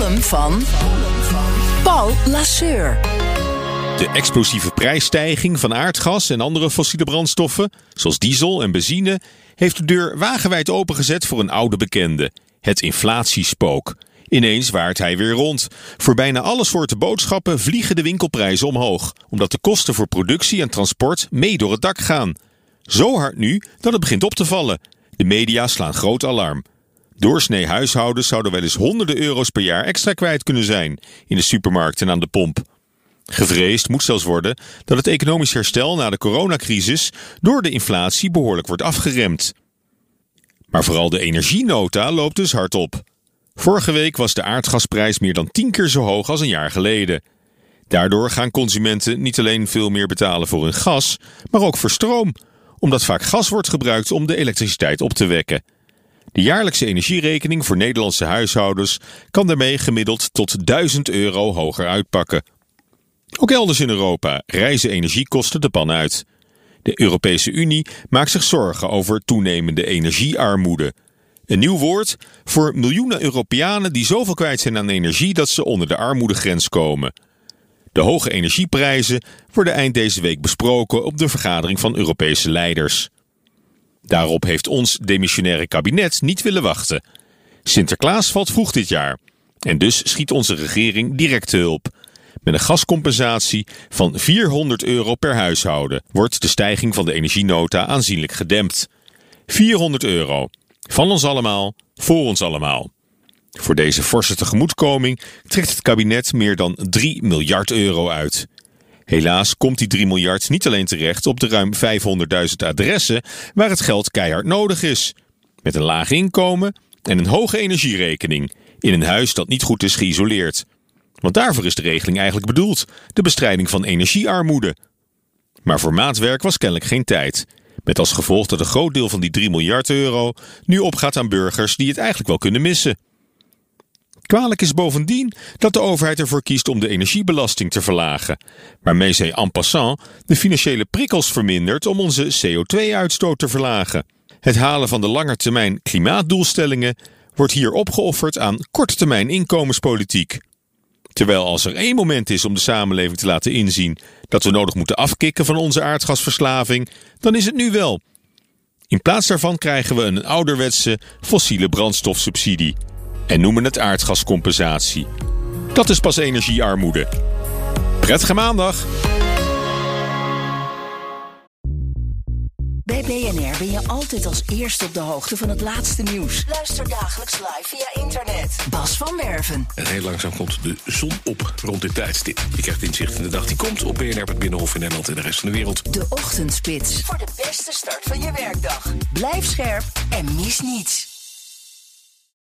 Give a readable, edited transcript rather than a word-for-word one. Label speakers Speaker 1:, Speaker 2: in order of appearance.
Speaker 1: column van Paul Lasseur.
Speaker 2: De explosieve prijsstijging van aardgas en andere fossiele brandstoffen, zoals diesel en benzine, heeft de deur wagenwijd opengezet voor een oude bekende: het inflatiespook. Ineens waart hij weer rond. Voor bijna alle soorten boodschappen vliegen de winkelprijzen omhoog, omdat de kosten voor productie en transport mee door het dak gaan. Zo hard nu dat het begint op te vallen. De media slaan groot alarm. Doorsnee huishoudens zouden wel eens honderden euro's per jaar extra kwijt kunnen zijn in de supermarkt en aan de pomp. Gevreesd moet zelfs worden dat het economisch herstel na de coronacrisis door de inflatie behoorlijk wordt afgeremd. Maar vooral de energienota loopt dus hard op. Vorige week was de aardgasprijs meer dan 10 keer zo hoog als een jaar geleden. Daardoor gaan consumenten niet alleen veel meer betalen voor hun gas, maar ook voor stroom, omdat vaak gas wordt gebruikt om de elektriciteit op te wekken. De jaarlijkse energierekening voor Nederlandse huishoudens kan daarmee gemiddeld tot €1000 hoger uitpakken. Ook elders in Europa rijzen energiekosten de pan uit. De Europese Unie maakt zich zorgen over toenemende energiearmoede. Een nieuw woord voor miljoenen Europeanen die zoveel kwijt zijn aan energie dat ze onder de armoedegrens komen. De hoge energieprijzen worden eind deze week besproken op de vergadering van Europese leiders. Daarop heeft ons demissionaire kabinet niet willen wachten. Sinterklaas valt vroeg dit jaar en dus schiet onze regering direct te hulp. Met een gascompensatie van €400 per huishouden wordt de stijging van de energienota aanzienlijk gedempt. €400. Van ons allemaal, voor ons allemaal. Voor deze forse tegemoetkoming trekt het kabinet meer dan €3 miljard uit. Helaas komt die 3 miljard niet alleen terecht op de ruim 500.000 adressen waar het geld keihard nodig is. Met een laag inkomen en een hoge energierekening in een huis dat niet goed is geïsoleerd. Want daarvoor is de regeling eigenlijk bedoeld, de bestrijding van energiearmoede. Maar voor maatwerk was kennelijk geen tijd. Met als gevolg dat een groot deel van die €3 miljard nu opgaat aan burgers die het eigenlijk wel kunnen missen. Kwalijk is bovendien dat de overheid ervoor kiest om de energiebelasting te verlagen, waarmee zij en passant de financiële prikkels vermindert om onze CO2-uitstoot te verlagen. Het halen van de langetermijn klimaatdoelstellingen wordt hier opgeofferd aan kortetermijn inkomenspolitiek. Terwijl als er één moment is om de samenleving te laten inzien dat we nodig moeten afkicken van onze aardgasverslaving, dan is het nu wel. In plaats daarvan krijgen we een ouderwetse fossiele brandstofsubsidie en noemen het aardgascompensatie. Dat is pas energiearmoede. Prettige maandag!
Speaker 1: Bij BNR ben je altijd als eerste op de hoogte van het laatste nieuws. Luister dagelijks live via internet. Bas van Werven.
Speaker 3: En heel langzaam komt de zon op rond dit tijdstip. Je krijgt inzicht in de dag die komt op BNR, het Binnenhof in Nederland en de rest van de wereld.
Speaker 1: De Ochtendspits. Voor de beste start van je werkdag. Blijf scherp en mis niets.